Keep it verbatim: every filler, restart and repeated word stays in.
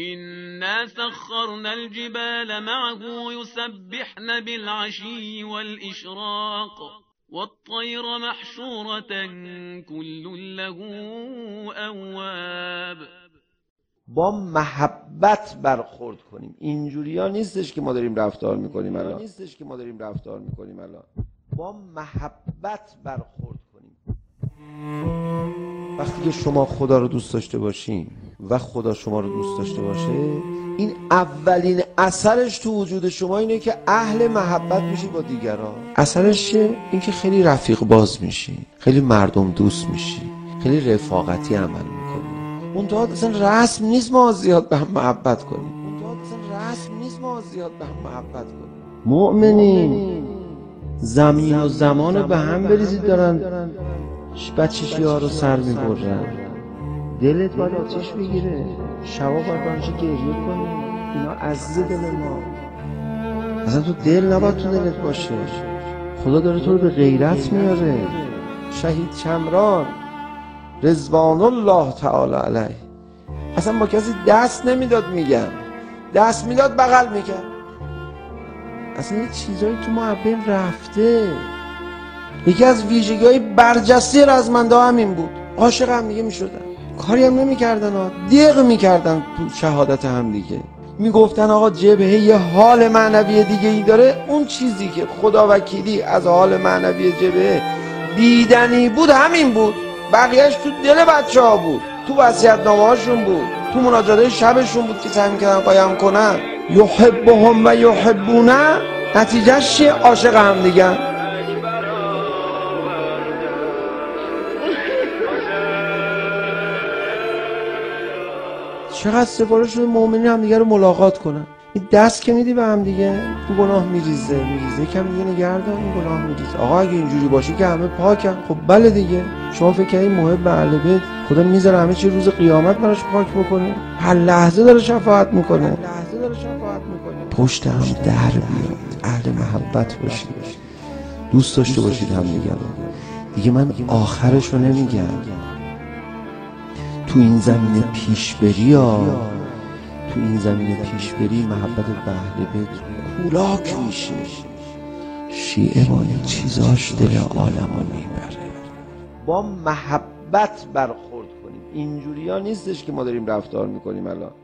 إنا سخرنا الجبال معه يسبحن بالعشي والإشراق والطير محشورة كل له أواب. با محبت برخورد کنیم. اینجوری ها نیستش که ما داریم رفتار میکنیم الان. نیستش که ما داریم رفتار میکنیم الان. با محبت برخورد کنیم. وقتی که شما خدا رو دوست داشته باشین و خدا شما رو دوست داشته باشه، این اولین اثرش تو وجود شما اینه که اهل محبت میشی با دیگران. اثرش چیه؟ این که خیلی رفیق باز میشی، خیلی مردم دوست میشی، خیلی رفاقتی عمل میکنی. منتها اصلا رسم نیست ما زیاد به هم محبت کنیم. منتها اصلا رسم نیست ما زیاد به هم محبت کنیم. مؤمنین زمین و زمان رو به هم بریزید دارن بچشی ها رو سر میبرن. دلت باید آتیش بگیره، شبا باید بانشی گریه کنی. اینا عزیز دل ما. اصلا تو دل نباید تو دلت باشه. خدا داره تو رو به غیرت میاره. شهید شمران رضوان الله تعالی علیه اصلا با کسی دست نمیداد، میگم دست میداد بغل میکرد. اصلا یه چیزایی تو ما بین رفته. یکی از ویژگی‌های برجسته رزمنده ها همین بود. عاشق هم دیگه میشدن، کاری هم نمیکردن ها، دیق میکردن تو شهادت هم دیگه. میگفتن آقا جبهه یه حال معنوی دیگه ای داره. اون چیزی که خدا وکیلی از حال معنوی جبهه دیدنی بود همین بود. بقیهش تو دل بچه ها بود، تو وصیت‌نامه هاشون بود، تو مناجات شبشون بود که سعی می‌کردن قایم کنن. یحبهم و یحبونه، نتیجهش چیه؟ عاشق هم دیگه. چقدر سفارش شده مؤمنین هم دیگه رو ملاقات کنن. این دست که میدی به هم دیگه، تو گناه میریزه میریزه کم دیگه نگردن، این گناه میریزه. آقا اگه اینجوری باشه که همه پاکن، خب بله دیگه. شما فکر کنید محب اهل بیت خدا میذاره همه چی روز قیامت براش پاک بکنه؟ هر لحظه داره شفاعت میکنه. هر لحظه داره شفاعت میکنه. پشت هم در بیاد، اهل محبت باشید، دوست داشته باشید هم دیگه. دیگه من آخرش رو نمیگم. تو این زمین پیش بری ها، تو این زمین پیش بری محبت به اهل بیت کولاک میشه. شیعه با این چیزاش دل عالمو میبره. با محبت برخورد کنیم. اینجوری ها نیستش که ما داریم رفتار میکنیم الان.